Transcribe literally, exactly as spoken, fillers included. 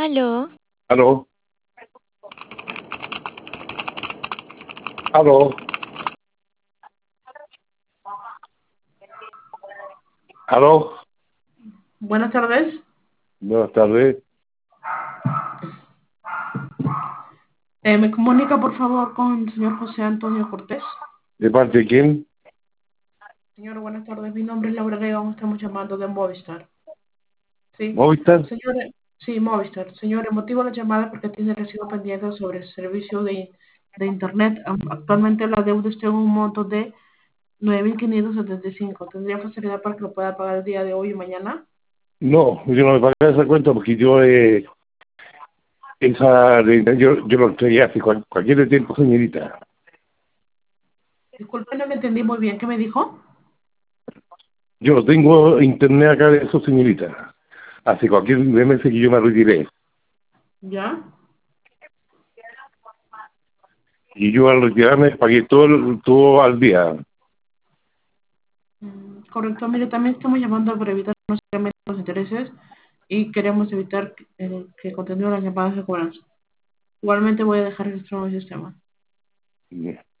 Aló, Aló, aló, aló. Buenas tardes. Buenas tardes. Eh, ¿me comunica, por favor, con el señor José Antonio Cortés? ¿De parte de quién? Señor, buenas tardes. Mi nombre es Laura León. Estamos llamando de Movistar. Sí. ¿Movistar? Señor, sí, Movistar. Señor, el motivo de la llamada es porque tiene recibo pendiente sobre el servicio de, de Internet. Am- Actualmente la deuda está en un monto de nueve mil quinientos setenta y cinco. ¿Tendría facilidad para que lo pueda pagar el día de hoy y mañana? No, yo no me pagué esa cuenta porque yo, eh, esa, de- yo, yo lo entregué hace cual- cualquier tiempo, señorita. Disculpe, no le entendí muy bien. ¿Qué me dijo? Yo no tengo internet acá de eso, señorita. Hace cualquier mes que yo me retiré. ¿Ya? Y yo al retirarme pagué todo, el- todo al día. Mm, correcto. Mire, también estamos llamando para evitar no solamente los intereses y queremos evitar que, eh, que continúen las llamadas de cobranza. Igualmente voy a dejar registrado en el sistema.